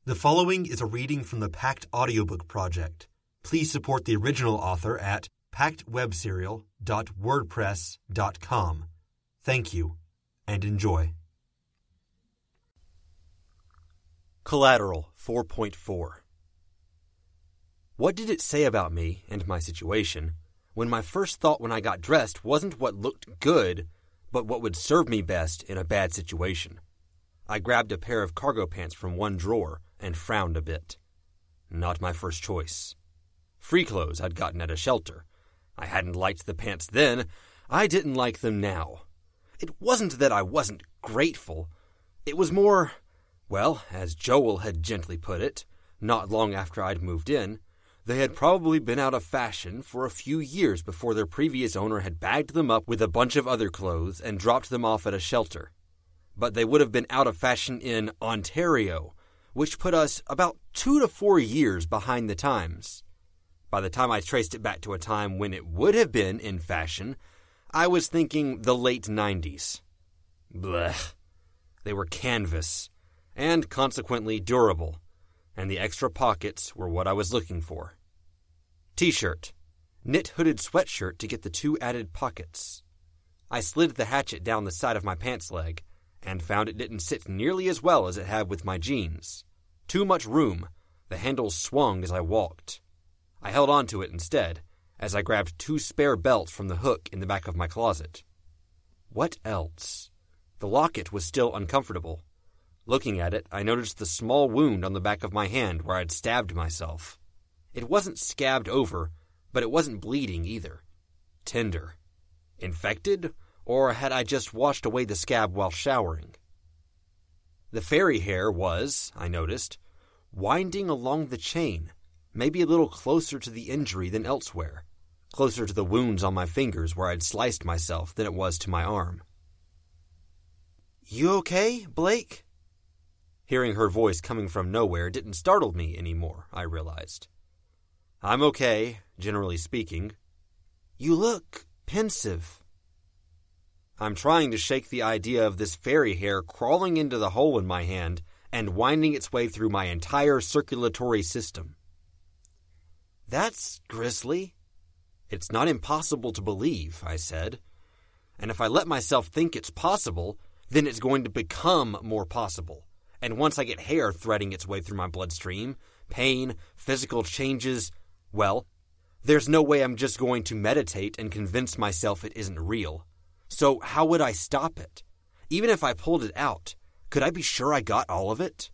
The following is a reading from the Pact Audiobook Project. Please support the original author at pactwebserial.wordpress.com. Thank you, and enjoy. Collateral 4.4. What did it say about me and my situation when my first thought when I got dressed wasn't what looked good, but what would serve me best in a bad situation? I grabbed a pair of cargo pants from one drawer and frowned a bit. Not my first choice. Free clothes I'd gotten at a shelter. I hadn't liked the pants then. I didn't like them now. It wasn't that I wasn't grateful. It was more, well, as Joel had gently put it, not long after I'd moved in, they had probably been out of fashion for a few years before their previous owner had bagged them up with a bunch of other clothes and dropped them off at a shelter. But they would have been out of fashion in Ontario, which put us about 2 to 4 years behind the times. By the time I traced it back to a time when it would have been in fashion, I was thinking the late 90s. Blech. They were canvas, and consequently durable, and the extra pockets were what I was looking for. T-shirt. Knit hooded sweatshirt to get the 2 added pockets. I slid the hatchet down the side of my pants leg, and found it didn't sit nearly as well as it had with my jeans. Too much room. The handles swung as I walked. I held on to it instead, as I grabbed 2 spare belts from the hook in the back of my closet. What else? The locket was still uncomfortable. Looking at it, I noticed the small wound on the back of my hand where I'd stabbed myself. It wasn't scabbed over, but it wasn't bleeding either. Tender. Infected? Or had I just washed away the scab while showering? The fairy hair was, I noticed, winding along the chain, maybe a little closer to the injury than elsewhere, closer to the wounds on my fingers where I'd sliced myself than it was to my arm. "You okay, Blake?" Hearing her voice coming from nowhere didn't startle me anymore, I realized. "I'm okay, generally speaking." "You look pensive." I'm trying to shake the idea of this fairy hair crawling into the hole in my hand and winding its way through my entire circulatory system. "That's grisly." "It's not impossible to believe," I said. "And if I let myself think it's possible, then it's going to become more possible. And once I get hair threading its way through my bloodstream, pain, physical changes, well, there's no way I'm just going to meditate and convince myself it isn't real. So how would I stop it? Even if I pulled it out, could I be sure I got all of it?"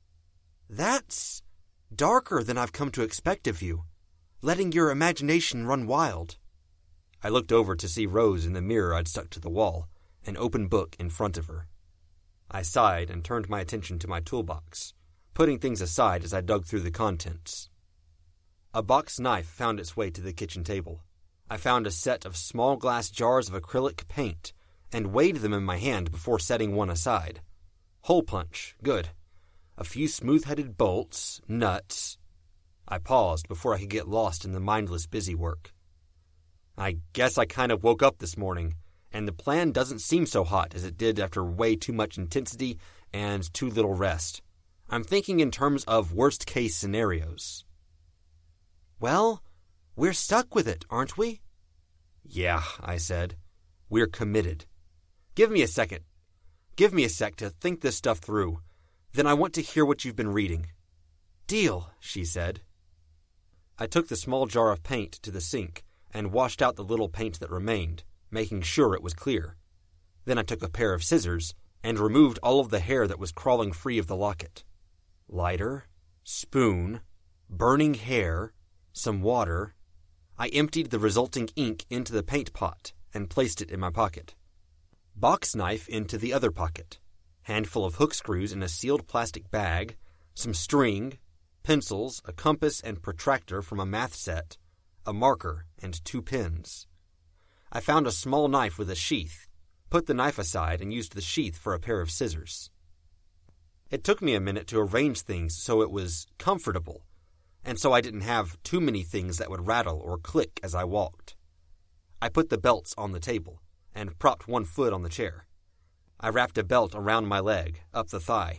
"That's darker than I've come to expect of you, letting your imagination run wild." I looked over to see Rose in the mirror I'd stuck to the wall, an open book in front of her. I sighed and turned my attention to my toolbox, putting things aside as I dug through the contents. A box knife found its way to the kitchen table. I found a set of small glass jars of acrylic paint and weighed them in my hand before setting one aside. Hole punch, good. A few smooth-headed bolts, nuts. I paused before I could get lost in the mindless busy work. I guess I kind of woke up this morning, and the plan doesn't seem so hot as it did after way too much intensity and too little rest. I'm thinking in terms of worst-case scenarios. "Well, we're stuck with it, aren't we?" "Yeah," I said. "We're committed. Give me a sec to think this stuff through. Then I want to hear what you've been reading." "Deal," she said. I took the small jar of paint to the sink and washed out the little paint that remained, making sure it was clear. Then I took a pair of scissors and removed all of the hair that was crawling free of the locket. Lighter, spoon, burning hair, some water. I emptied the resulting ink into the paint pot and placed it in my pocket. Box knife into the other pocket. Handful of hook screws in a sealed plastic bag, some string, pencils, a compass and protractor from a math set, a marker, and 2 pens. I found a small knife with a sheath, put the knife aside, and used the sheath for a pair of scissors. It took me a minute to arrange things so it was comfortable, and so I didn't have too many things that would rattle or click as I walked. I put the belts on the table and propped one foot on the chair. I wrapped a belt around my leg, up the thigh,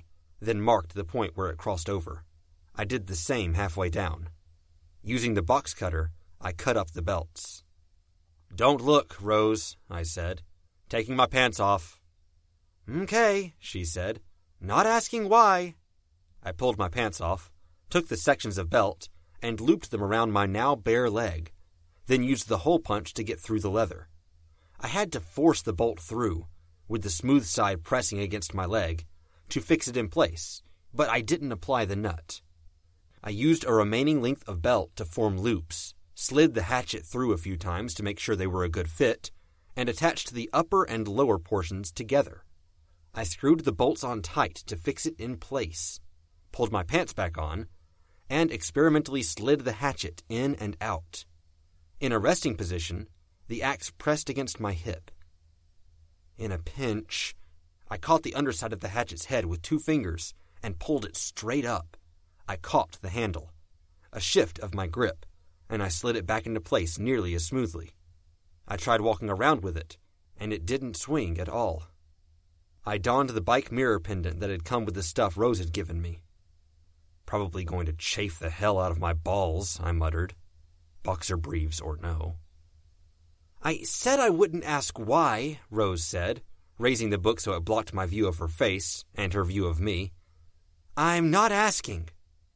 then marked the point where it crossed over. I did the same halfway down. Using the box cutter, I cut up the belts. "Don't look, Rose," I said, taking my pants off. "Okay," she said, "not asking why." I pulled my pants off, took the sections of belt, and looped them around my now bare leg, then used the hole punch to get through the leather. I had to force the bolt through, with the smooth side pressing against my leg, to fix it in place, but I didn't apply the nut. I used a remaining length of belt to form loops, slid the hatchet through a few times to make sure they were a good fit, and attached the upper and lower portions together. I screwed the bolts on tight to fix it in place, pulled my pants back on, and experimentally slid the hatchet in and out. In a resting position, the axe pressed against my hip. In a pinch, I caught the underside of the hatchet's head with 2 fingers and pulled it straight up. I caught the handle. A shift of my grip, and I slid it back into place nearly as smoothly. I tried walking around with it, and it didn't swing at all. I donned the bike mirror pendant that had come with the stuff Rose had given me. "Probably going to chafe the hell out of my balls," I muttered. Boxer briefs or no. "I said I wouldn't ask why," Rose said, raising the book so it blocked my view of her face and her view of me. "I'm not asking."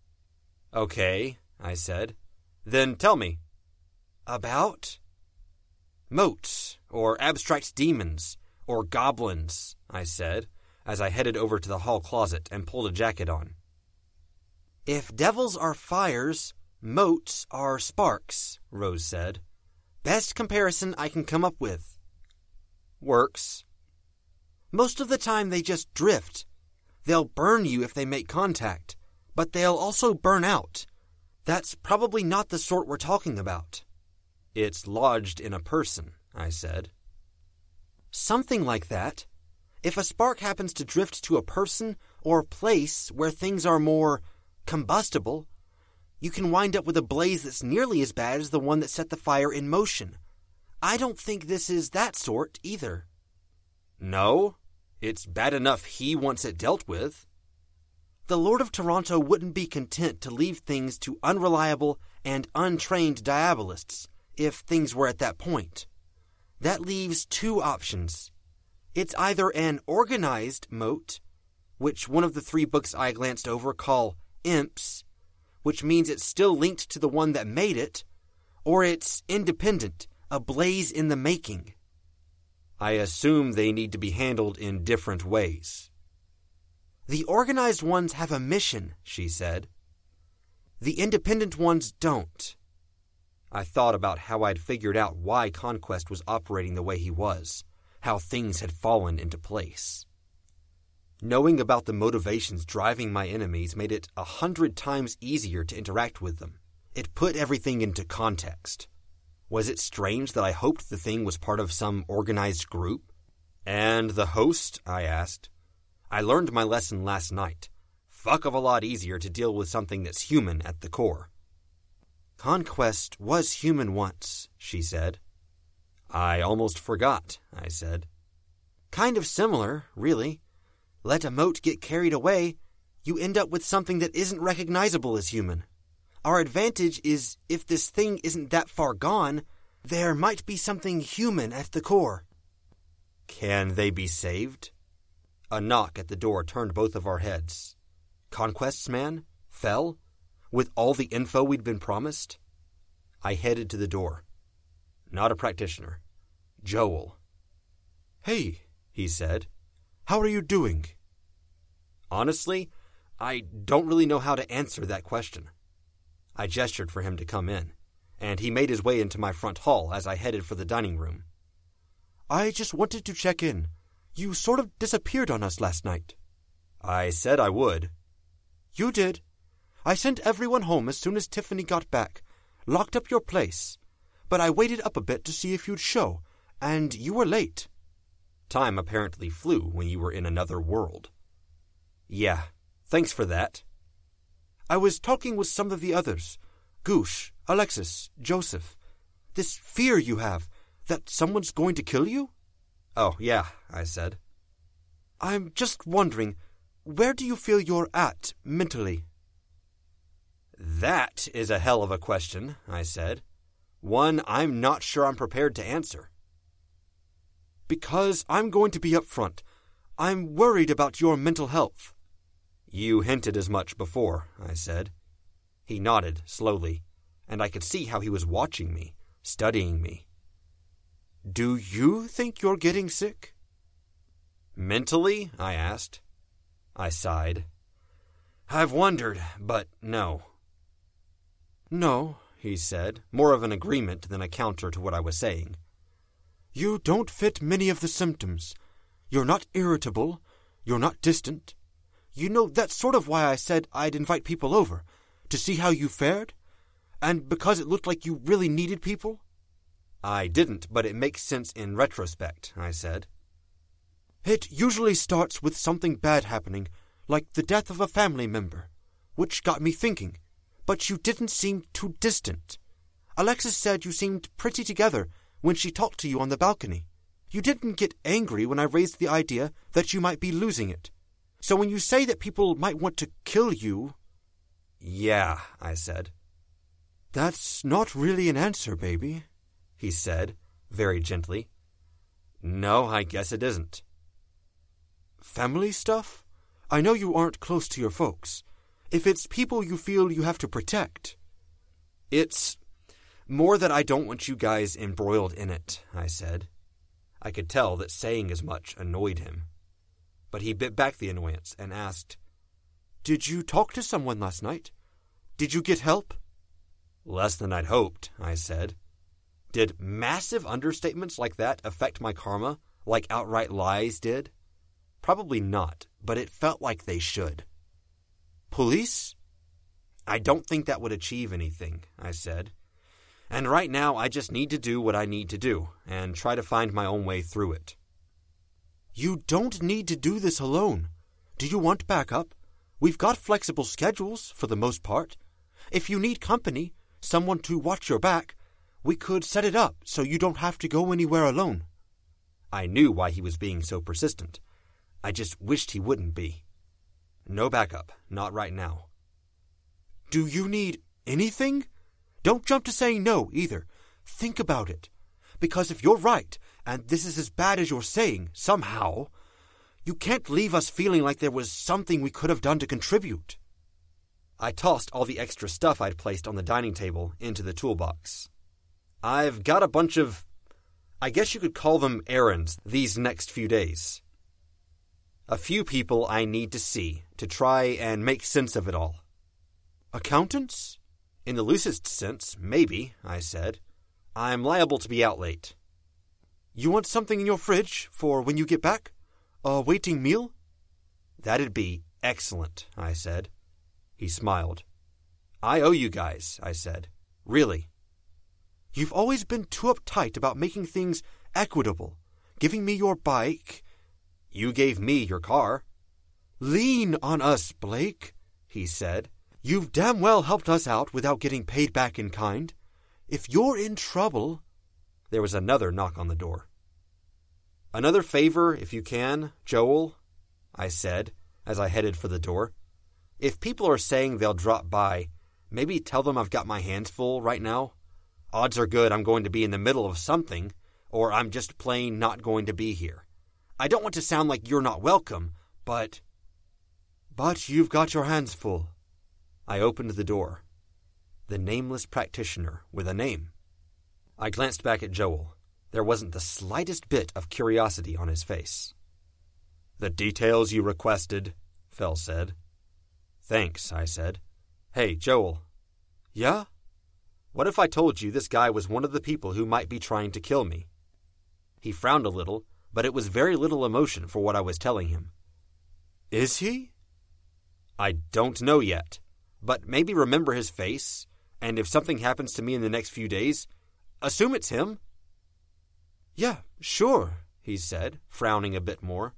"Okay," I said. "Then tell me." "About?" "Motes, or abstract demons, or goblins," I said, as I headed over to the hall closet and pulled a jacket on. "If devils are fires, motes are sparks," Rose said. "Best comparison I can come up with." "Works." "Most of the time they just drift. They'll burn you if they make contact, but they'll also burn out. That's probably not the sort we're talking about." "It's lodged in a person," I said. "Something like that. If a spark happens to drift to a person or place where things are more combustible, you can wind up with a blaze that's nearly as bad as the one that set the fire in motion. I don't think this is that sort either." "No? It's bad enough he wants it dealt with." "The Lord of Toronto wouldn't be content to leave things to unreliable and untrained diabolists if things were at that point. That leaves 2 options. It's either an organized mote, which one of the 3 books I glanced over call imps, which means it's still linked to the one that made it, or it's independent, a blaze in the making." "I assume they need to be handled in different ways." "The organized ones have a mission," she said. "The independent ones don't." I thought about how I'd figured out why Conquest was operating the way he was, how things had fallen into place. Knowing about the motivations driving my enemies made it 100 times easier to interact with them. It put everything into context. Was it strange that I hoped the thing was part of some organized group? "And the host?" I asked. "I learned my lesson last night. Fuck of a lot easier to deal with something that's human at the core." "Conquest was human once," she said. "I almost forgot," I said. "Kind of similar, really. Let a mote get carried away, you end up with something that isn't recognizable as human. Our advantage is if this thing isn't that far gone, there might be something human at the core." "Can they be saved?" A knock at the door turned both of our heads. Conquest's man? Fell? With all the info we'd been promised? I headed to the door. Not a practitioner. Joel. "Hey," he said. "How are you doing?" Honestly, I don't really know how to answer that question. I gestured for him to come in, and he made his way into my front hall as I headed for the dining room. "I just wanted to check in. You sort of disappeared on us last night." "I said I would." "You did. I sent everyone home as soon as Tiffany got back, locked up your place, but I waited up a bit to see if you'd show, and you were late." Time apparently flew when you were in another world. "Yeah, thanks for that." "I was talking with some of the others. Goosh, Alexis, Joseph. This fear you have, that someone's going to kill you?" "Oh, yeah," I said. "I'm just wondering, where do you feel you're at mentally? That is a hell of a question, I said. One I'm not sure I'm prepared to answer. Because I'm going to be upfront. I'm worried about your mental health. You hinted as much before, I said. He nodded slowly, and I could see how he was watching me, studying me. Do you think you're getting sick? Mentally? I asked. I sighed. I've wondered, but no. No, he said, more of an agreement than a counter to what I was saying. You don't fit many of the symptoms. You're not irritable. You're not distant. You know, that's sort of why I said I'd invite people over, to see how you fared. And because it looked like you really needed people. I didn't, but it makes sense in retrospect, I said. It usually starts with something bad happening, like the death of a family member, which got me thinking. But you didn't seem too distant. Alexis said you seemed pretty together when she talked to you on the balcony. You didn't get angry when I raised the idea that you might be losing it. So when you say that people might want to kill you... Yeah, I said. That's not really an answer, baby, he said, very gently. No, I guess it isn't. Family stuff? I know you aren't close to your folks. If it's people you feel you have to protect... It's more that I don't want you guys embroiled in it, I said. I could tell that saying as much annoyed him. But he bit back the annoyance and asked, Did you talk to someone last night? Did you get help? Less than I'd hoped, I said. Did massive understatements like that affect my karma, like outright lies did? Probably not, but it felt like they should. Police? I don't think that would achieve anything, I said. And right now I just need to do what I need to do and try to find my own way through it. You don't need to do this alone. Do you want backup? We've got flexible schedules, for the most part. If you need company, someone to watch your back, we could set it up so you don't have to go anywhere alone. I knew why he was being so persistent. I just wished he wouldn't be. No backup, not right now. Do you need anything? Don't jump to saying no, either. Think about it. Because if you're right, and this is as bad as you're saying, somehow, you can't leave us feeling like there was something we could have done to contribute. I tossed all the extra stuff I'd placed on the dining table into the toolbox. I've got a bunch of, I guess you could call them errands, these next few days. A few people I need to see to try and make sense of it all. Accountants? In the loosest sense, maybe, I said. I'm liable to be out late. You want something in your fridge for when you get back? A waiting meal? That'd be excellent, I said. He smiled. I owe you guys, I said. Really. You've always been too uptight about making things equitable. Giving me your bike. You gave me your car. Lean on us, Blake, he said. You've damn well helped us out without getting paid back in kind. If you're in trouble... There was another knock on the door. Another favor, if you can, Joel, I said, as I headed for the door. If people are saying they'll drop by, maybe tell them I've got my hands full right now. Odds are good I'm going to be in the middle of something, or I'm just plain not going to be here. I don't want to sound like you're not welcome, but... But you've got your hands full. I opened the door. The nameless practitioner with a name. I glanced back at Joel. There wasn't the slightest bit of curiosity on his face. The details you requested, Fell said. Thanks, I said. Hey, Joel. Yeah? What if I told you this guy was one of the people who might be trying to kill me? He frowned a little, but it was very little emotion for what I was telling him. Is he? I don't know yet, but maybe remember his face, and if something happens to me in the next few days, assume it's him. Yeah, sure, he said, frowning a bit more.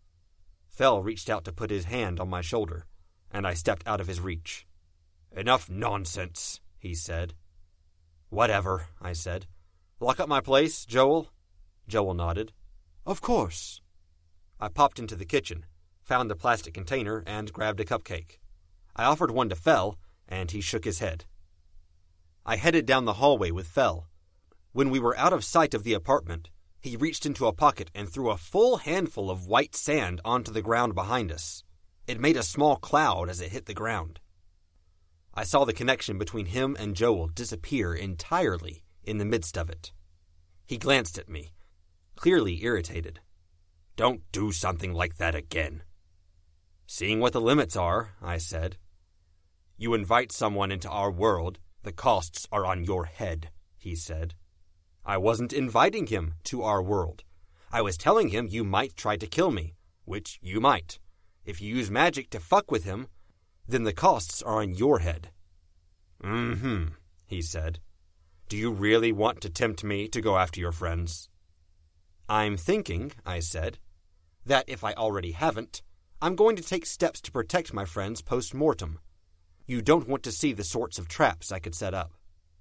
Fell reached out to put his hand on my shoulder, and I stepped out of his reach. Enough nonsense, he said. Whatever, I said. Lock up my place, Joel? Joel nodded. Of course. I popped into the kitchen, found the plastic container, and grabbed a cupcake. I offered one to Fell, and he shook his head. I headed down the hallway with Fell. When we were out of sight of the apartment, he reached into a pocket and threw a full handful of white sand onto the ground behind us. It made a small cloud as it hit the ground. I saw the connection between him and Joel disappear entirely in the midst of it. He glanced at me, clearly irritated. "Don't do something like that again." "Seeing what the limits are," I said. "You invite someone into our world, the costs are on your head," he said. "I wasn't inviting him to our world. I was telling him you might try to kill me, which you might. If you use magic to fuck with him, then the costs are on your head." "Mm-hmm," he said. "Do you really want to tempt me to go after your friends?" "I'm thinking," I said, "that if I already haven't, I'm going to take steps to protect my friends post-mortem. You don't want to see the sorts of traps I could set up."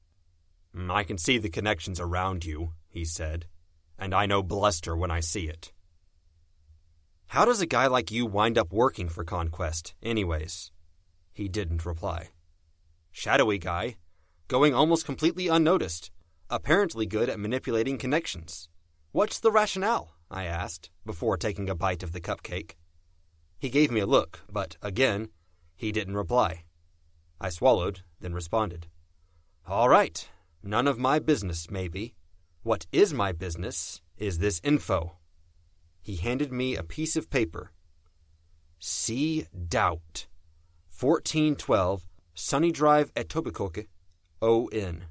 "I can see the connections around you," he said, "and I know bluster when I see it." "How does a guy like you wind up working for Conquest, anyways?" He didn't reply. "Shadowy guy, going almost completely unnoticed, apparently good at manipulating connections. What's the rationale?" I asked, before taking a bite of the cupcake. He gave me a look, but, again, he didn't reply. I swallowed, then responded. "All right, none of my business, maybe. What is my business is this info." He handed me a piece of paper. "C. Doubt, 1412 Sunny Drive, Etobicoke, ON."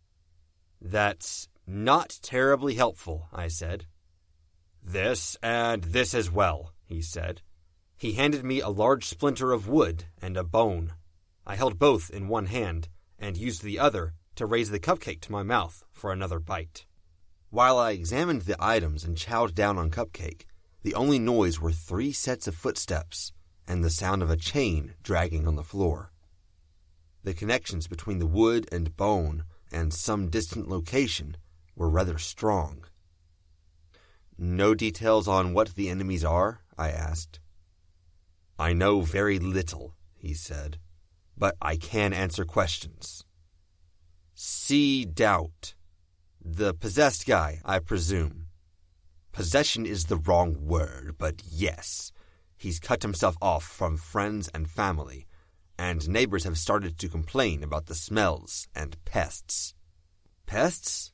"That's not terribly helpful," I said. "This and this as well," he said. He handed me a large splinter of wood and a bone. I held both in one hand and used the other to raise the cupcake to my mouth for another bite. While I examined the items and chowed down on cupcake, the only noise were 3 sets of footsteps and the sound of a chain dragging on the floor. The connections between the wood and bone and some distant location were rather strong. "No details on what the enemies are?" I asked. "I know very little," he said, "but I can answer questions." "C. Doubt. The possessed guy, I presume." "Possession is the wrong word, but yes. He's cut himself off from friends and family, and neighbors have started to complain about the smells and pests." "Pests?"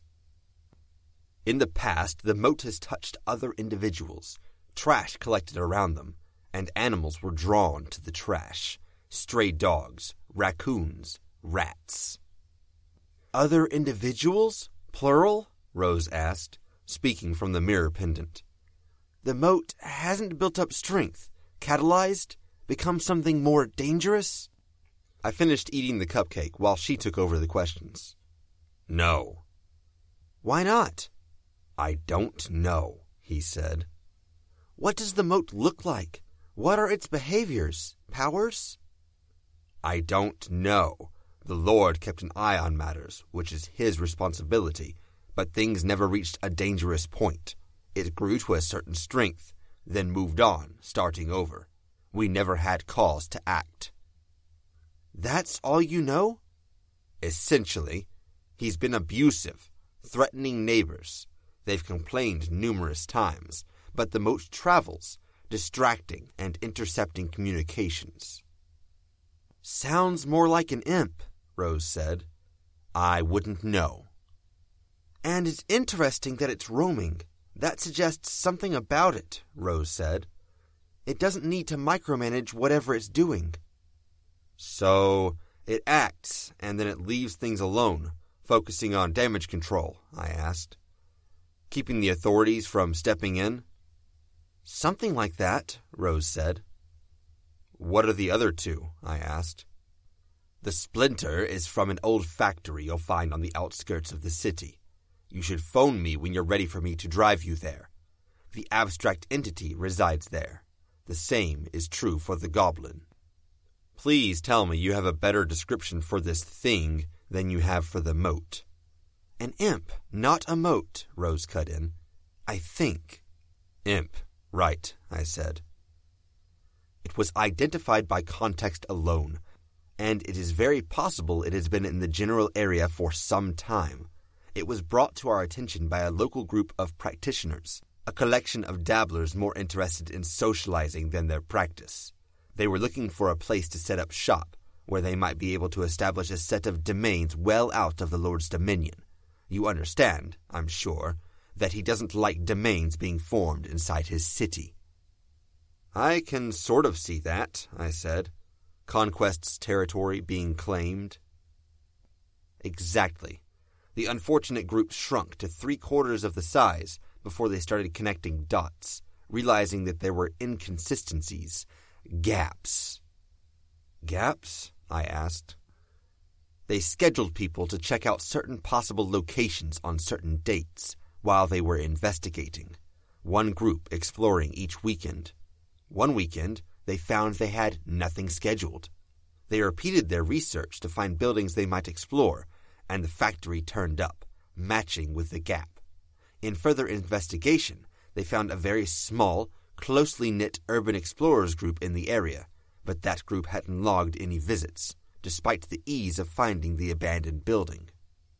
"In the past, the moat has touched other individuals. Trash collected around them, and animals were drawn to the trash. Stray dogs, raccoons, rats." "Other individuals? Plural?" Rose asked, speaking from the mirror pendant. "The moat hasn't built up strength, catalyzed, become something more dangerous?" I finished eating the cupcake while she took over the questions. "No." "Why not?" "I don't know," he said. "What does the moat look like? What are its behaviors, powers?" "I don't know. The Lord kept an eye on matters, which is his responsibility, but things never reached a dangerous point. It grew to a certain strength, then moved on, starting over. We never had cause to act." "That's all you know?" "Essentially. He's been abusive, threatening neighbors. They've complained numerous times, but the moat travels, distracting and intercepting communications." "Sounds more like an imp," Rose said. "I wouldn't know." "And it's interesting that it's roaming. That suggests something about it," Rose said. "It doesn't need to micromanage whatever it's doing." "So it acts, and then it leaves things alone, focusing on damage control?" I asked. "Keeping the authorities from stepping in?" "Something like that," Rose said. "What are the other 2? I asked. "The splinter is from an old factory you'll find on the outskirts of the city. You should phone me when you're ready for me to drive you there. The abstract entity resides there. The same is true for the goblin." "Please tell me you have a better description for this thing than you have for the moat." "An imp, not a moat," Rose cut in. "I think." "Imp, right," I said. It was identified by context alone, and it is very possible it has been in the general area for some time. It was brought to our attention by a local group of practitioners, a collection of dabblers more interested in socializing than their practice. They were looking for a place to set up shop, where they might be able to establish a set of domains well out of the Lord's dominion. You understand, I'm sure, that he doesn't like domains being formed inside his city. I can sort of see that, I said. Conquest's territory being claimed. Exactly. The unfortunate group shrunk to 3/4 of the size before they started connecting dots, realizing that there were inconsistencies, gaps. Gaps? I asked. They scheduled people to check out certain possible locations on certain dates while they were investigating, one group exploring each weekend. One weekend, they found they had nothing scheduled. They repeated their research to find buildings they might explore, and the factory turned up, matching with the gap. In further investigation, they found a very small, closely knit urban explorers group in the area, but that group hadn't logged any visits, despite the ease of finding the abandoned building.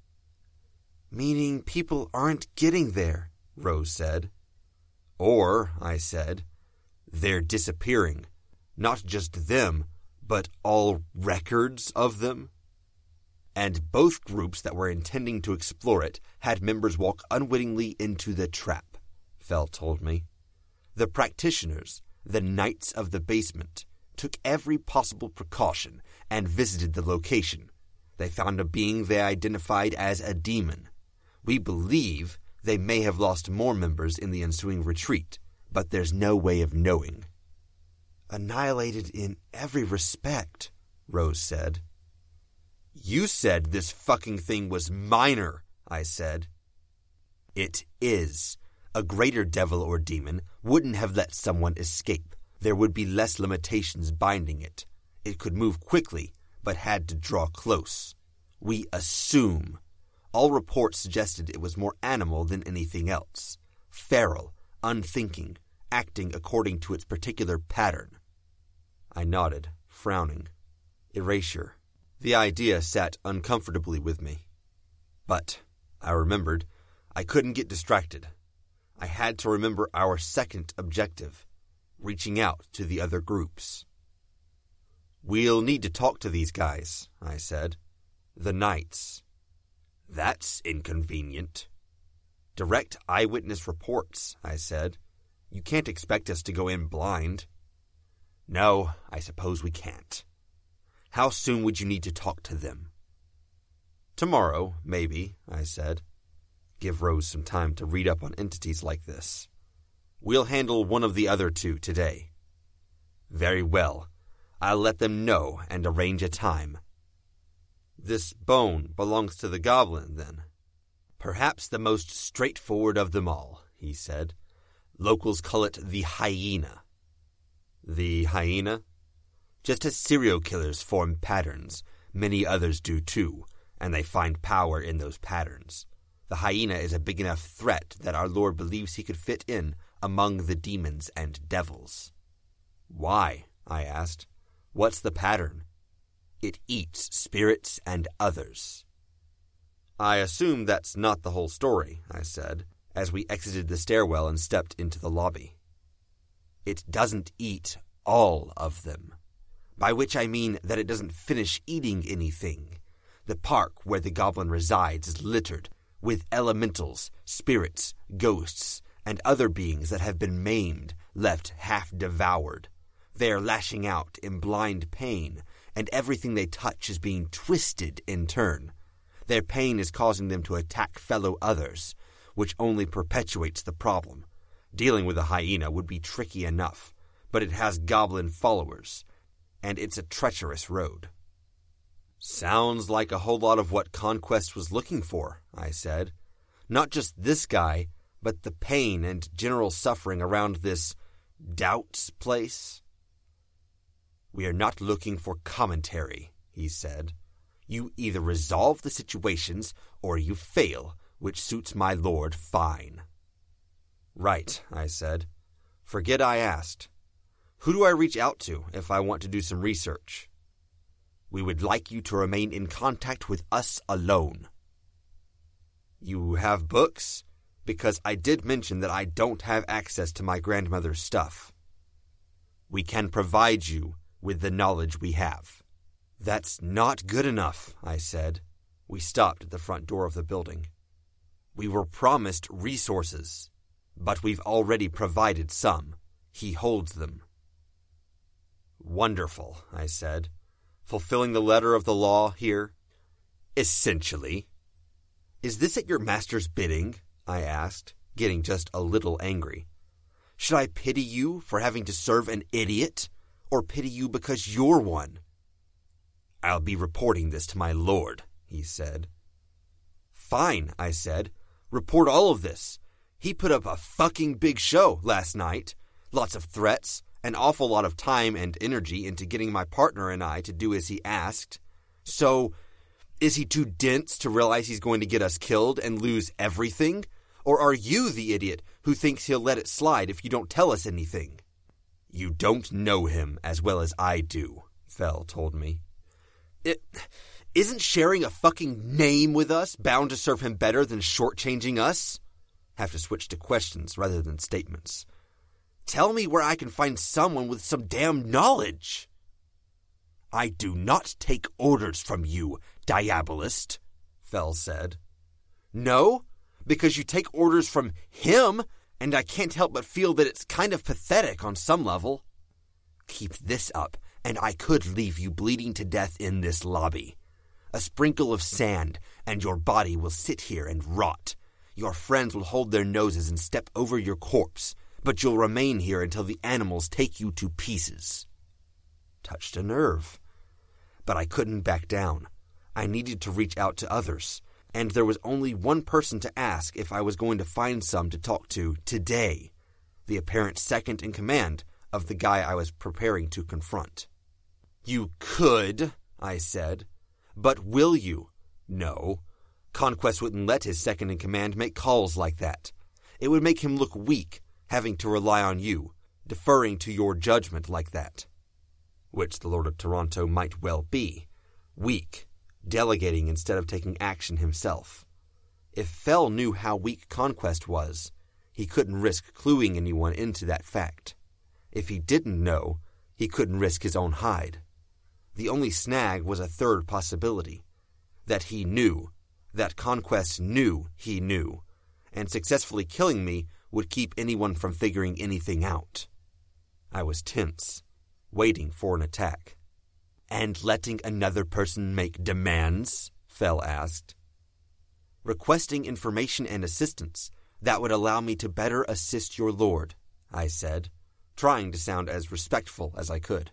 Meaning people aren't getting there, Rose said. Or, I said, they're disappearing. Not just them, but all records of them. And both groups that were intending to explore it had members walk unwittingly into the trap, Fell told me. The practitioners, the Knights of the Basement, took every possible precaution and visited the location. They found a being they identified as a demon. We believe they may have lost more members in the ensuing retreat, but there's no way of knowing. Annihilated in every respect, Rose said. You said this fucking thing was minor, I said. It is. A greater devil or demon wouldn't have let someone escape. There would be less limitations binding it. It could move quickly, but had to draw close. We assume. All reports suggested it was more animal than anything else. Feral, unthinking, acting according to its particular pattern. I nodded, frowning. Erasure. The idea sat uncomfortably with me. But, I remembered, I couldn't get distracted. I had to remember our second objective, reaching out to the other groups. We'll need to talk to these guys, I said. The Knights. That's inconvenient. Direct eyewitness reports, I said. You can't expect us to go in blind. No, I suppose we can't. How soon would you need to talk to them? Tomorrow, maybe, I said. Give Rose some time to read up on entities like this. We'll handle one of the other two today. Very well. I'll let them know and arrange a time. This bone belongs to the goblin, then? Perhaps the most straightforward of them all, he said. Locals call it the hyena. The hyena? Just as serial killers form patterns, many others do too, and they find power in those patterns. The hyena is a big enough threat that our Lord believes he could fit in among the demons and devils. Why? I asked. What's the pattern? It eats spirits and others. I assume that's not the whole story, I said, as we exited the stairwell and stepped into the lobby. It doesn't eat all of them, by which I mean that it doesn't finish eating anything. The park where the goblin resides is littered with elementals, spirits, ghosts, and other beings that have been maimed, left half devoured. They are lashing out in blind pain, and everything they touch is being twisted in turn. Their pain is causing them to attack fellow others, which only perpetuates the problem. Dealing with a hyena would be tricky enough, but it has goblin followers, and it's a treacherous road. Sounds like a whole lot of what Conquest was looking for, I said. Not just this guy, but the pain and general suffering around this Doubts place. We are not looking for commentary, he said. You either resolve the situations or you fail, which suits my lord fine. Right, I said. Forget I asked. Who do I reach out to if I want to do some research? We would like you to remain in contact with us alone. You have books? Because I did mention that I don't have access to my grandmother's stuff. We can provide you with the knowledge we have. That's not good enough, I said. We stopped at the front door of the building. We were promised resources, but we've already provided some. He holds them. Wonderful, I said. Fulfilling the letter of the law here? Essentially. Is this at your master's bidding? I asked, getting just a little angry. Should I pity you for having to serve an idiot, or pity you because you're one? I'll be reporting this to my lord, he said. Fine, I said. Report all of this. He put up a fucking big show last night. Lots of threats, an awful lot of time and energy into getting my partner and I to do as he asked. So, is he too dense to realize he's going to get us killed and lose everything? Or are you the idiot who thinks he'll let it slide if you don't tell us anything? You don't know him as well as I do, Fell told me. Isn't sharing a fucking name with us bound to serve him better than shortchanging us? Have to switch to questions rather than statements. Tell me where I can find someone with some damn knowledge. I do not take orders from you, Diabolist, Fell said. No, because you take orders from him, and I can't help but feel that it's kind of pathetic on some level. Keep this up, and I could leave you bleeding to death in this lobby. A sprinkle of sand, and your body will sit here and rot. Your friends will hold their noses and step over your corpse, but you'll remain here until the animals take you to pieces. Touched a nerve. But I couldn't back down. I needed to reach out to others, and there was only one person to ask if I was going to find some to talk to today, the apparent second in command of the guy I was preparing to confront. You could, I said, but will you? No. Conquest wouldn't let his second in command make calls like that. It would make him look weak, having to rely on you, deferring to your judgment like that. Which the Lord of Toronto might well be. Weak, delegating instead of taking action himself. If Fell knew how weak Conquest was, he couldn't risk cluing anyone into that fact. If he didn't know, he couldn't risk his own hide. The only snag was a third possibility. That he knew, that Conquest knew he knew, and successfully killing me would keep anyone from figuring anything out. I was tense, waiting for an attack. And letting another person make demands? Fell asked. Requesting information and assistance that would allow me to better assist your lord, I said, trying to sound as respectful as I could.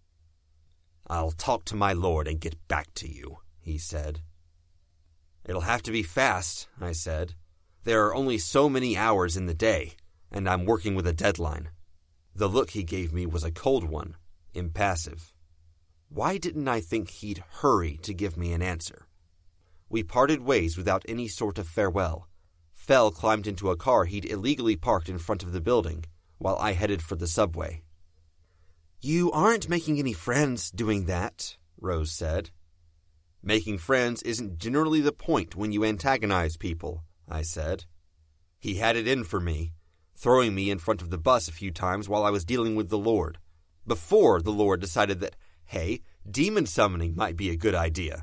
I'll talk to my lord and get back to you, he said. It'll have to be fast, I said. There are only so many hours in the day, and I'm working with a deadline. The look he gave me was a cold one, impassive. Why didn't I think he'd hurry to give me an answer? We parted ways without any sort of farewell. Fell climbed into a car he'd illegally parked in front of the building, while I headed for the subway. You aren't making any friends doing that, Rose said. Making friends isn't generally the point when you antagonize people, I said. He had it in for me, throwing me in front of the bus a few times while I was dealing with the Lord, before the Lord decided that, hey, demon summoning might be a good idea.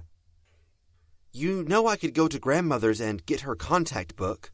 You know I could go to grandmother's and get her contact book.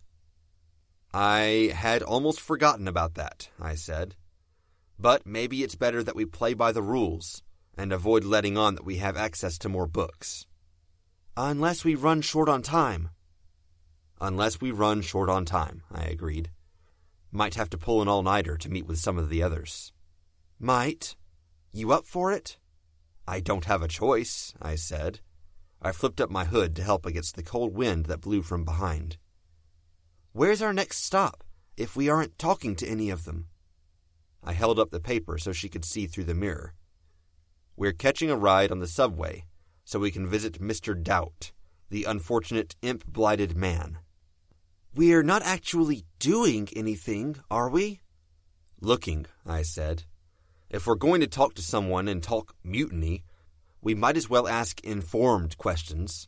I had almost forgotten about that, I said. But maybe it's better that we play by the rules and avoid letting on that we have access to more books. Unless we run short on time. Unless we run short on time, I agreed. Might have to pull an all-nighter to meet with some of the others. Might. You up for it? I don't have a choice, I said. I flipped up my hood to help against the cold wind that blew from behind. Where's our next stop, if we aren't talking to any of them? I held up the paper so she could see through the mirror. We're catching a ride on the subway, so we can visit Mr. Doubt, the unfortunate imp-blighted man. We're not actually doing anything, are we? Looking, I said. If we're going to talk to someone and talk mutiny, we might as well ask informed questions.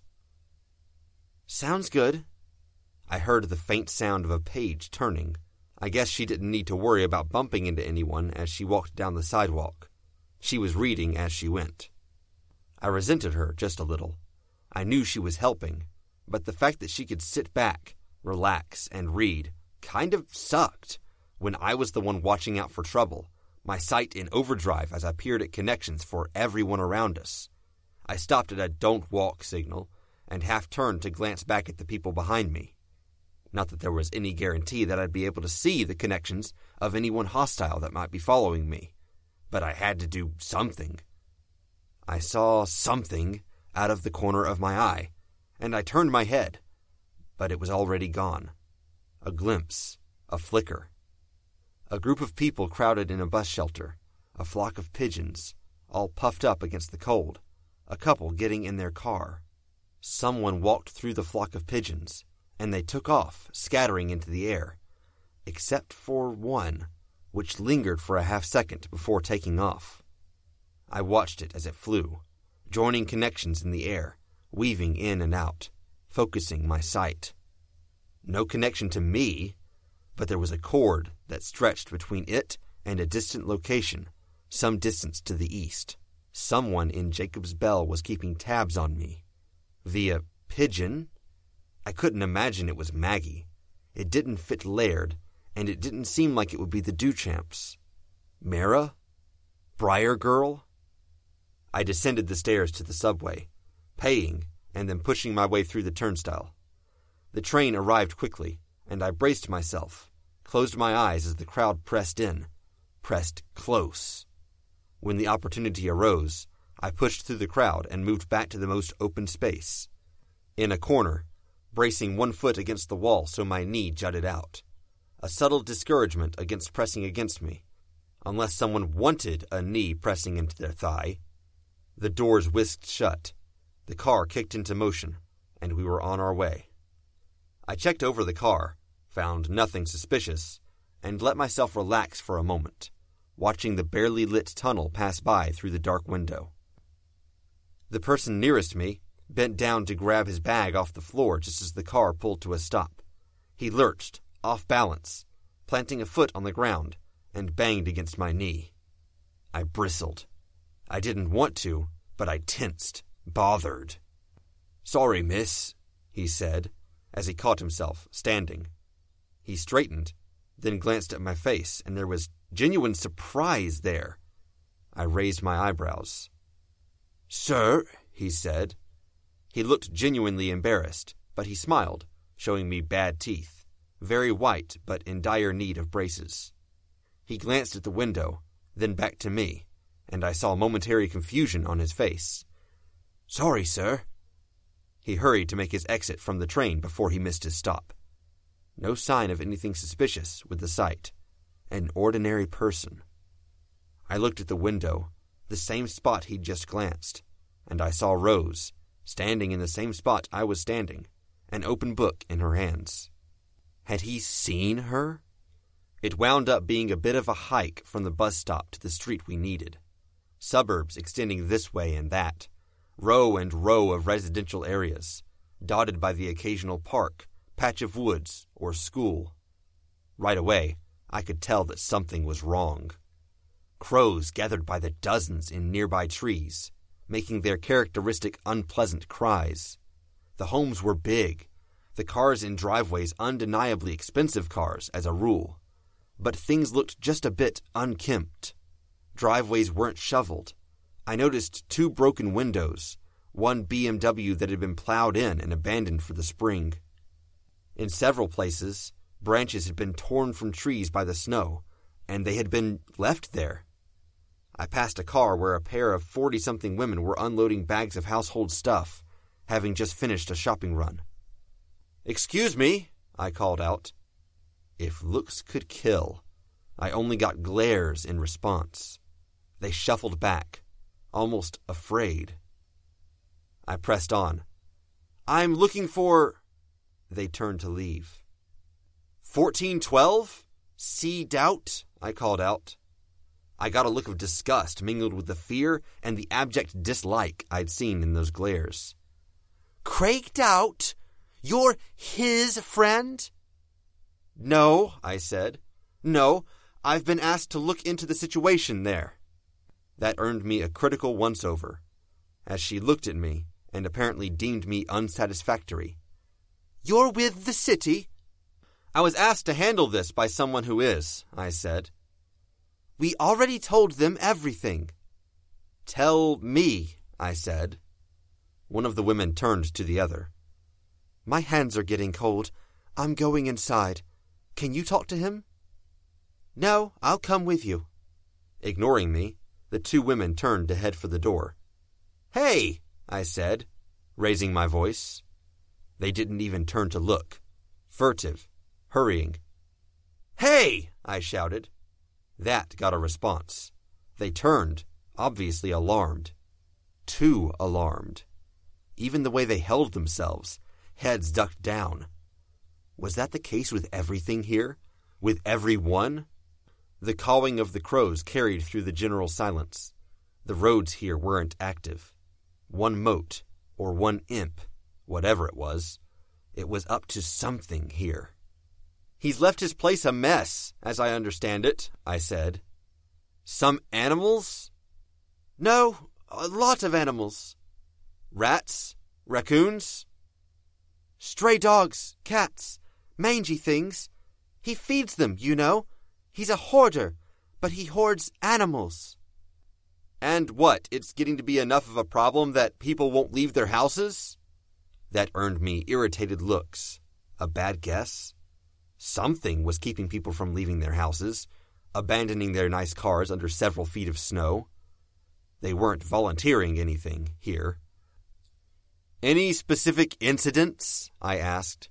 Sounds good. I heard the faint sound of a page turning. I guess she didn't need to worry about bumping into anyone as she walked down the sidewalk. She was reading as she went. I resented her just a little. I knew she was helping, but the fact that she could sit back, relax, and read kind of sucked when I was the one watching out for trouble, my sight in overdrive as I peered at connections for everyone around us. I stopped at a don't walk signal and half-turned to glance back at the people behind me. Not that there was any guarantee that I'd be able to see the connections of anyone hostile that might be following me, but I had to do something. I saw something out of the corner of my eye, and I turned my head, but it was already gone. A glimpse, a flicker. A group of people crowded in a bus shelter, a flock of pigeons, all puffed up against the cold, a couple getting in their car. Someone walked through the flock of pigeons, and they took off, scattering into the air, except for one, which lingered for a half-second before taking off. I watched it as it flew, joining connections in the air, weaving in and out, focusing my sight. No connection to me, but there was a cord that stretched between it and a distant location, some distance to the east. Someone in Jacob's Bell was keeping tabs on me. Via pigeon? I couldn't imagine it was Maggie. It didn't fit Laird, and it didn't seem like it would be the Duchamps. Mara? Briar Girl? I descended the stairs to the subway, paying and then pushing my way through the turnstile. The train arrived quickly, and I braced myself, closed my eyes as the crowd pressed close. When the opportunity arose, I pushed through the crowd and moved back to the most open space. In a corner, bracing one foot against the wall so my knee jutted out. A subtle discouragement against pressing against me, unless someone wanted a knee pressing into their thigh. The doors whisked shut, the car kicked into motion, and we were on our way. I checked over the car, found nothing suspicious, and let myself relax for a moment, watching the barely lit tunnel pass by through the dark window. The person nearest me bent down to grab his bag off the floor just as the car pulled to a stop. He lurched, off balance, planting a foot on the ground, and banged against my knee. I bristled. I didn't want to, but I tensed, bothered. "Sorry, miss," he said, as he caught himself, standing. He straightened, then glanced at my face, and there was genuine surprise there. I raised my eyebrows. "Sir," he said. He looked genuinely embarrassed, but he smiled, showing me bad teeth, very white but in dire need of braces. He glanced at the window, then back to me, and I saw momentary confusion on his face. "Sorry, sir." He hurried to make his exit from the train before he missed his stop. No sign of anything suspicious with the sight. An ordinary person. I looked at the window, the same spot he'd just glanced, and I saw Rose, standing in the same spot I was standing, an open book in her hands. Had he seen her? It wound up being a bit of a hike from the bus stop to the street we needed. Suburbs extending this way and that, row and row of residential areas, dotted by the occasional park, patch of woods, or school. Right away, I could tell that something was wrong. Crows gathered by the dozens in nearby trees, making their characteristic unpleasant cries. The homes were big, the cars in driveways undeniably expensive cars as a rule, but things looked just a bit unkempt. Driveways weren't shoveled. I noticed 2 broken windows, one BMW that had been plowed in and abandoned for the spring. In several places, branches had been torn from trees by the snow, and they had been left there. I passed a car where a pair of 40-something women were unloading bags of household stuff, having just finished a shopping run. "Excuse me," I called out. If looks could kill, I only got glares in response. They shuffled back, almost afraid. I pressed on. "I'm looking for—" They turned to leave. 1412? C. Doubt? I called out. I got a look of disgust mingled with the fear and the abject dislike I'd seen in those glares. Craig Doubt? You're his friend? No, I said. No, I've been asked to look into the situation there. That earned me a critical once-over, as she looked at me and apparently deemed me unsatisfactory. You're with the city? I was asked to handle this by someone who is, I said. We already told them everything. Tell me, I said. One of the women turned to the other. My hands are getting cold. I'm going inside. Can you talk to him? No, I'll come with you. Ignoring me, the two women turned to head for the door. Hey, I said, raising my voice. They didn't even turn to look. Furtive, hurrying. Hey, I shouted. That got a response. They turned, obviously alarmed. Too alarmed. Even the way they held themselves, heads ducked down. Was that the case with everything here? With everyone? The cawing of the crows carried through the general silence. The roads here weren't active. One mote, or one imp, whatever it was up to something here. He's left his place a mess, as I understand it, I said. Some animals? No, a lot of animals. Rats? Raccoons? Stray dogs, cats, mangy things. He feeds them, you know. He's a hoarder, but he hoards animals. And what, it's getting to be enough of a problem that people won't leave their houses? That earned me irritated looks. A bad guess? Something was keeping people from leaving their houses, abandoning their nice cars under several feet of snow. They weren't volunteering anything here. Any specific incidents? I asked.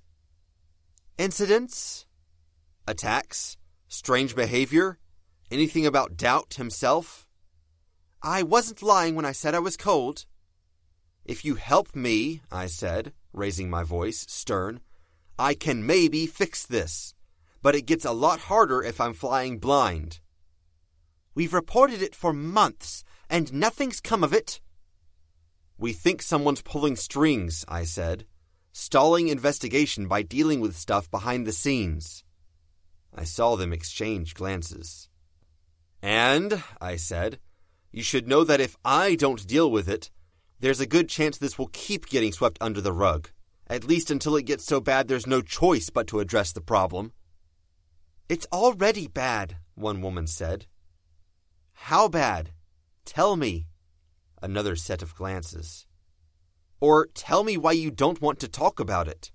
Incidents? Attacks? Strange behavior? Anything about Doubt himself? I wasn't lying when I said I was cold. If you help me, I said, raising my voice, stern, I can maybe fix this. But it gets a lot harder if I'm flying blind. We've reported it for months, and nothing's come of it. We think someone's pulling strings, I said, stalling investigation by dealing with stuff behind the scenes. I saw them exchange glances. And, I said, you should know that if I don't deal with it, there's a good chance this will keep getting swept under the rug, at least until it gets so bad there's no choice but to address the problem. It's already bad, one woman said. How bad? Tell me. Another set of glances. Or tell me why you don't want to talk about it.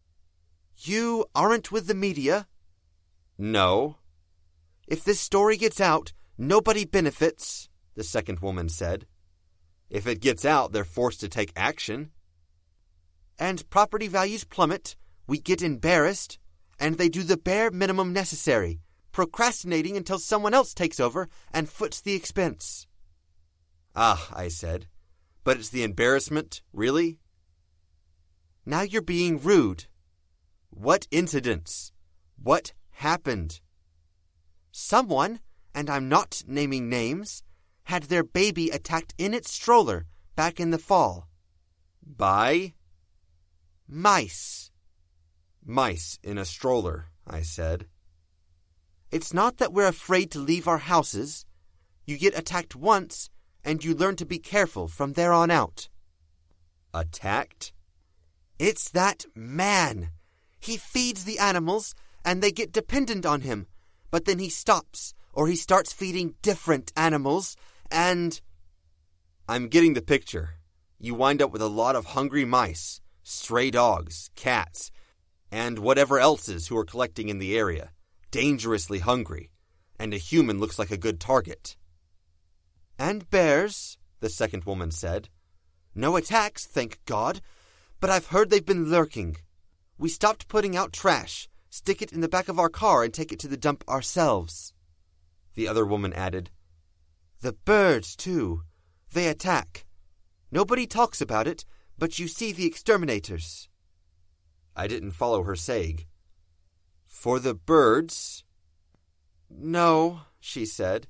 You aren't with the media? No. If this story gets out, nobody benefits, the second woman said. If it gets out, they're forced to take action. And property values plummet, we get embarrassed, and they do the bare minimum necessary, procrastinating until someone else takes over and foots the expense. Ah, I said, but it's the embarrassment, really? Now you're being rude. What incidents? What happened? Someone, and I'm not naming names, had their baby attacked in its stroller back in the fall. By? Mice. Mice in a stroller, I said. It's not that we're afraid to leave our houses. You get attacked once, and you learn to be careful from there on out. Attacked? It's that man. He feeds the animals, and they get dependent on him. But then he stops, or he starts feeding different animals, and... I'm getting the picture. You wind up with a lot of hungry mice, stray dogs, cats, and whatever else is who are collecting in the area, dangerously hungry, and a human looks like a good target. And bears, the second woman said. No attacks, thank God, but I've heard they've been lurking. We stopped putting out trash, stick it in the back of our car and take it to the dump ourselves. The other woman added, The birds, too. They attack. Nobody talks about it, but you see the exterminators. I didn't follow her sag. For the birds? No, she said.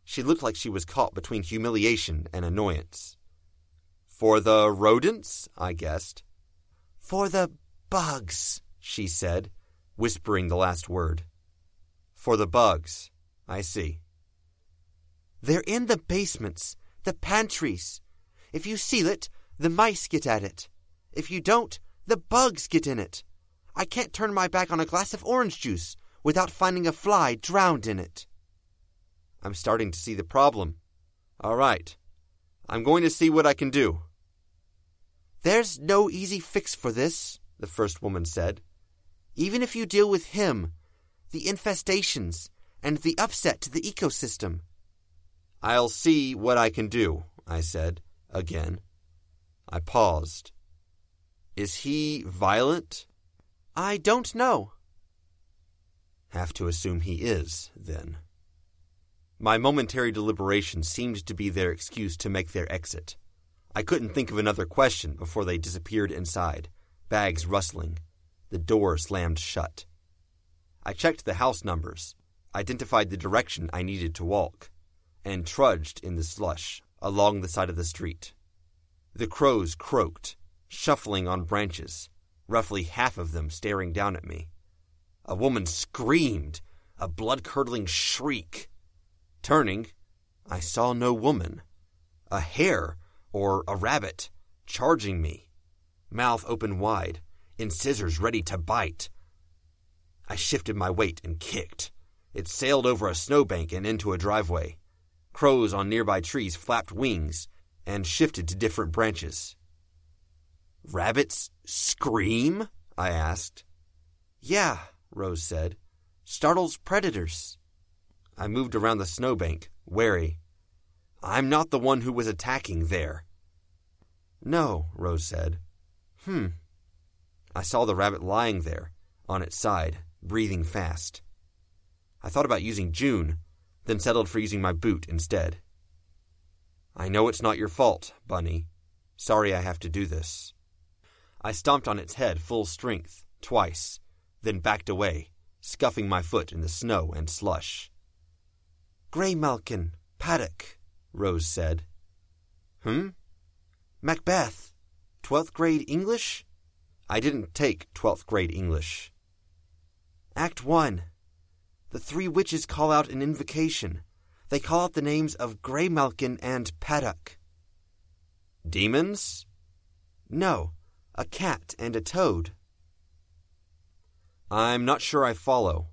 She looked like she was caught between humiliation and annoyance. For the rodents, I guessed. For the bugs, she said, whispering the last word. For the bugs, I see. They're in the basements, the pantries. If you seal it, the mice get at it. If you don't, the bugs get in it. I can't turn my back on a glass of orange juice without finding a fly drowned in it. I'm starting to see the problem. All right. I'm going to see what I can do. There's no easy fix for this, the first woman said. Even if you deal with him, the infestations, and the upset to the ecosystem. I'll see what I can do, I said, again. I paused. Is he violent? I don't know. Have to assume he is, then. My momentary deliberation seemed to be their excuse to make their exit. I couldn't think of another question before they disappeared inside, bags rustling. The door slammed shut. I checked the house numbers, identified the direction I needed to walk, and trudged in the slush along the side of the street. The crows croaked, shuffling on branches, roughly half of them staring down at me. A woman screamed, a blood-curdling shriek. Turning, I saw no woman. A hare, or a rabbit, charging me, mouth open wide, incisors ready to bite. I shifted my weight and kicked. It sailed over a snowbank and into a driveway. Crows on nearby trees flapped wings and shifted to different branches. Rabbits scream? I asked. Yeah, Rose said. Startles predators. I moved around the snowbank, wary. I'm not the one who was attacking there. No, Rose said. I saw the rabbit lying there, on its side, breathing fast. I thought about using June, then settled for using my boot instead. I know it's not your fault, Bunny. Sorry I have to do this. I stomped on its head full strength, twice, then backed away, scuffing my foot in the snow and slush. Graymalkin, Paddock, Rose said. Macbeth, 12th grade English? I didn't take 12th grade English. Act 1. The three witches call out an invocation. They call out the names of Graymalkin and Paddock. Demons? No, a cat and a toad. I'm not sure I follow.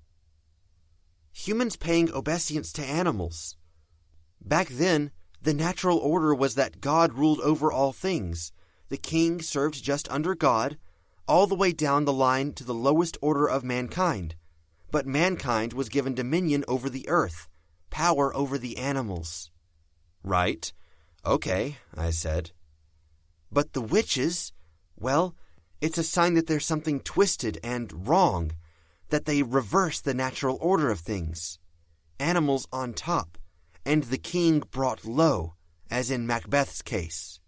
Humans paying obeisance to animals. Back then, the natural order was that God ruled over all things. The king served just under God, all the way down the line to the lowest order of mankind. But mankind was given dominion over the earth, power over the animals. Right. Okay, I said. But the witches, well, it's a sign that there's something twisted and wrong, that they reverse the natural order of things. Animals on top, and the king brought low, as in Macbeth's case.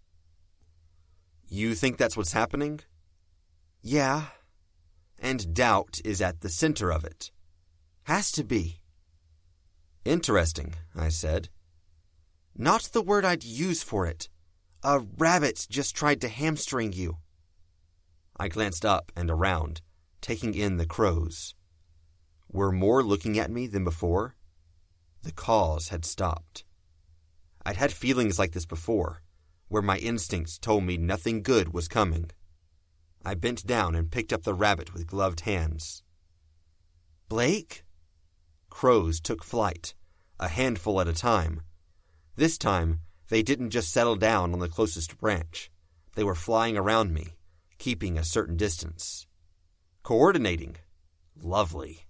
You think that's what's happening? Yeah. And doubt is at the center of it. Has to be. Interesting, I said. Not the word I'd use for it. A rabbit just tried to hamstring you. I glanced up and around, taking in the crows. Were more looking at me than before? The cause had stopped. I'd had feelings like this before, where my instincts told me nothing good was coming. I bent down and picked up the rabbit with gloved hands. Blake? Crows took flight, a handful at a time. This time, they didn't just settle down on the closest branch. They were flying around me, keeping a certain distance. Coordinating. Lovely.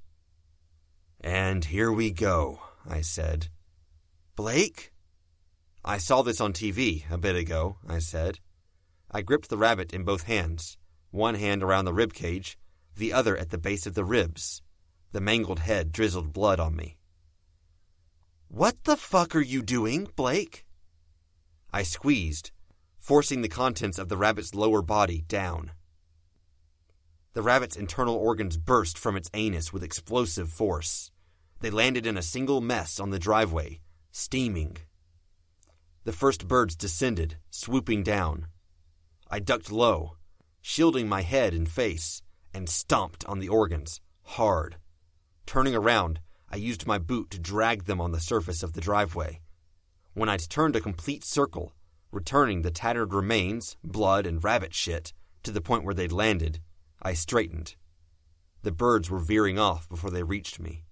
And here we go, I said. Blake? I saw this on TV a bit ago, I said. I gripped the rabbit in both hands, one hand around the rib cage, the other at the base of the ribs. The mangled head drizzled blood on me. What the fuck are you doing, Blake? I squeezed, forcing the contents of the rabbit's lower body down. The rabbit's internal organs burst from its anus with explosive force. They landed in a single mess on the driveway, steaming. The first birds descended, swooping down. I ducked low, shielding my head and face, and stomped on the organs, hard. Turning around, I used my boot to drag them on the surface of the driveway. When I'd turned a complete circle, returning the tattered remains, blood, and rabbit shit to the point where they'd landed, I straightened. The birds were veering off before they reached me.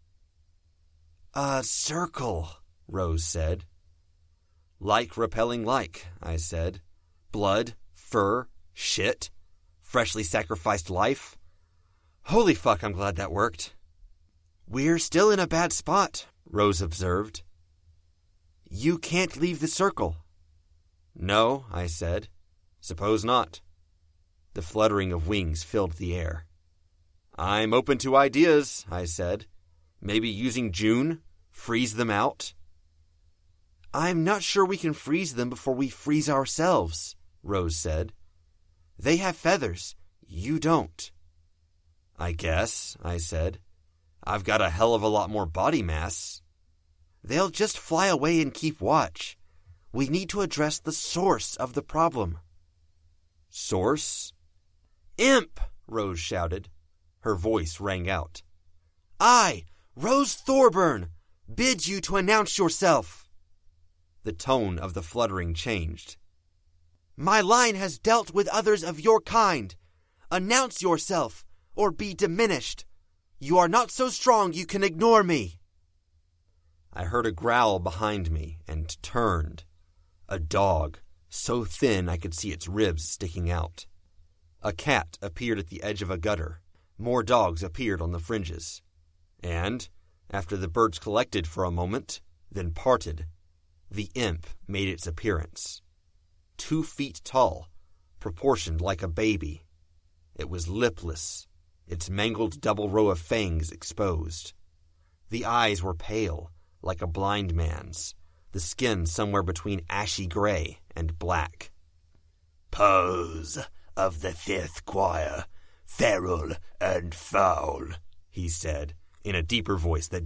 "A circle," Rose said. "Like repelling like," I said. "Blood, fur, shit, freshly sacrificed life. Holy fuck, I'm glad that worked." "We're still in a bad spot," Rose observed. "You can't leave the circle." "No," I said. "Suppose not." The fluttering of wings filled the air. "I'm open to ideas," I said. "Maybe using June? Freeze them out?" "I'm not sure we can freeze them before we freeze ourselves," Rose said. "They have feathers. You don't." "I guess," I said. "I've got a hell of a lot more body mass." "They'll just fly away and keep watch. We need to address the source of the problem." "Source?" "Imp!" Rose shouted. Her voice rang out. "I, Rose Thorburn, bid you to announce yourself." The tone of the fluttering changed. "My line has dealt with others of your kind. Announce yourself, or be diminished. You are not so strong you can ignore me." I heard a growl behind me and turned. A dog, so thin I could see its ribs sticking out. A cat appeared at the edge of a gutter. More dogs appeared on the fringes. And, after the birds collected for a moment, then parted, the imp made its appearance. 2 feet tall, proportioned like a baby. It was lipless, its mangled double row of fangs exposed. The eyes were pale, like a blind man's, the skin somewhere between ashy gray and black. "Pose of the 5th choir, feral and foul," he said, in a deeper voice that